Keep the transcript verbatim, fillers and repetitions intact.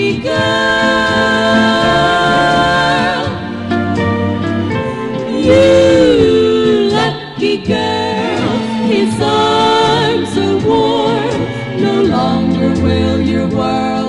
lucky girl. You lucky girl, his arms are warm, no longer will your world